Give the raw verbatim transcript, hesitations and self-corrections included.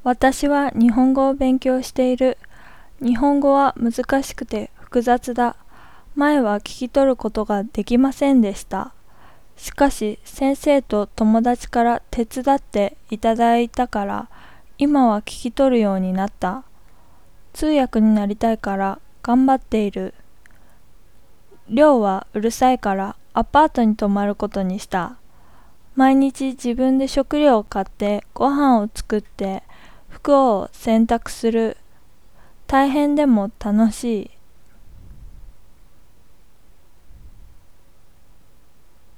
私は日本語を勉強している。日本語は難しくて複雑だ。前は聞き取ることができませんでした。しかし先生と友達から手伝っていただいたから、今は聞き取るようになった。通訳になりたいから頑張っている。寮はうるさいからアパートに泊まることにした。毎日自分で食料を買ってご飯を作って服を洗濯する。大変でも楽しい。